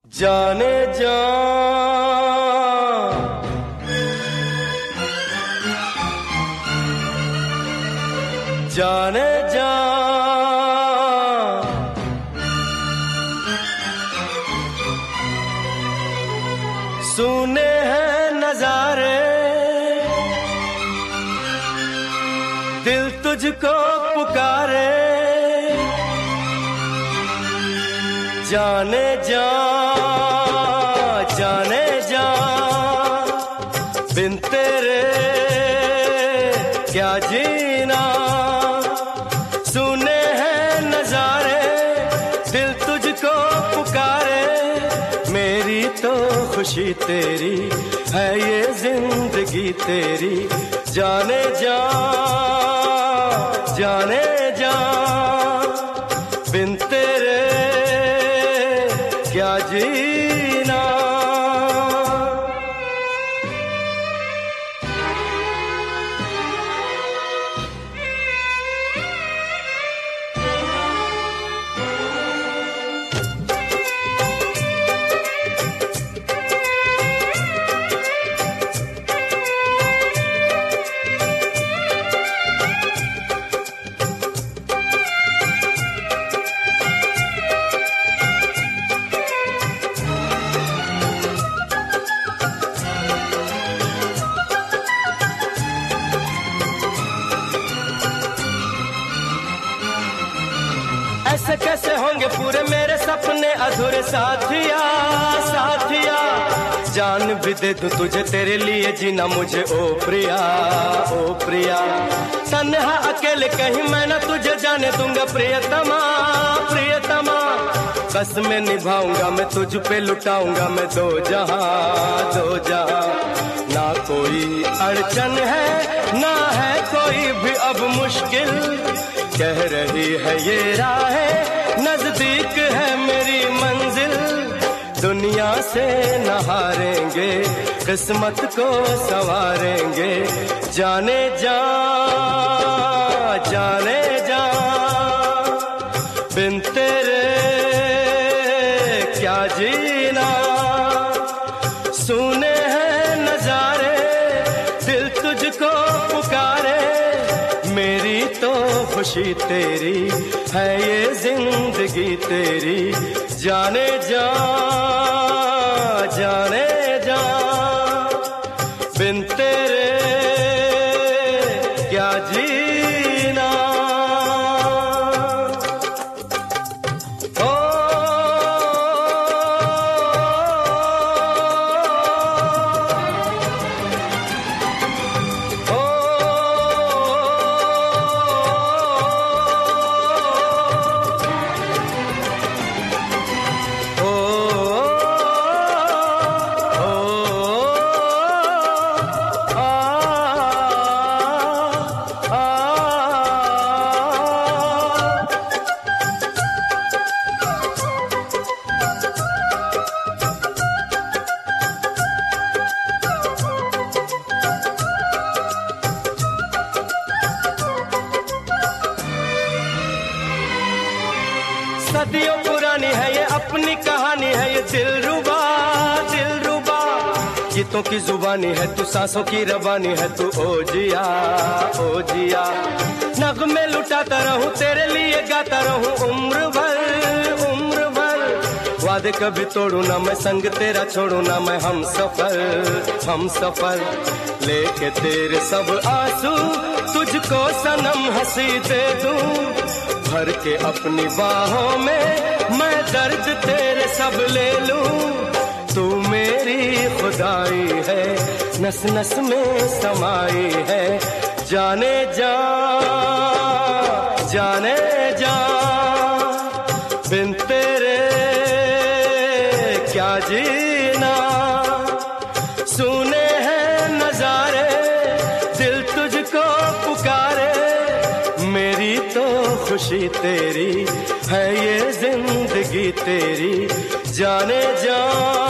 जाने जा जाने जा सुने हैं नजारे दिल तुझको पुकारे जाने जा जाने जा बिन तेरे क्या जीना सुने हैं नजारे दिल तुझको पुकारे मेरी तो खुशी तेरी है ये जिंदगी तेरी जाने जा जाने जा बिन तेरे क्या जीना ऐसे कैसे होंगे पूरे मेरे सपने अधूरे साथिया साथिया जान भी दे दूं तुझे तेरे लिए जीना मुझे ओ प्रिया तन्हा अकेले कहीं मैं ना तुझे जाने दूंगा प्रियतमा प्रियतमा कसमें निभाऊंगा मैं तुझ पे लुटाऊंगा मैं दो जहां ना कोई अड़चन है ना है कोई भी अब मुश्किल कह रही है ये राहें नजदीक है मेरी मंजिल दुनिया से न हारेंगे किस्मत को संवारेंगे जाने जा जाने जा बिन तेरे क्या जीना सुने हैं नजारे दिल तुझको पुकारे मेरी तो खुशी तेरी है ये जिंदगी तेरी जाने जा जाने जा बिन तेरे क्या जीना सदियों पुरानी है ये अपनी कहानी है ये दिलरुबा गीतों की जुबानी है तू सांसों की रवानी है तू ओ जिया नगमे लुटाता रहूं तेरे लिए गाता रहूं उम्र भर वादे कभी तोड़ू ना मैं संग तेरा छोड़ू ना मैं हम सफर लेके तेरे सब आंसू तुझको सनम हंसी दे दूं भर के अपनी बाहों में मैं दर्द तेरे सब ले लूं तू मेरी खुदाई है नस नस में समाई है जाने जा जाने जा बिन तेरे क्या जीना सुने हैं नजारे दिल तुझको पुकारे मेरी तो खुशी तेरी है ये जिंदगी तेरी जाने जा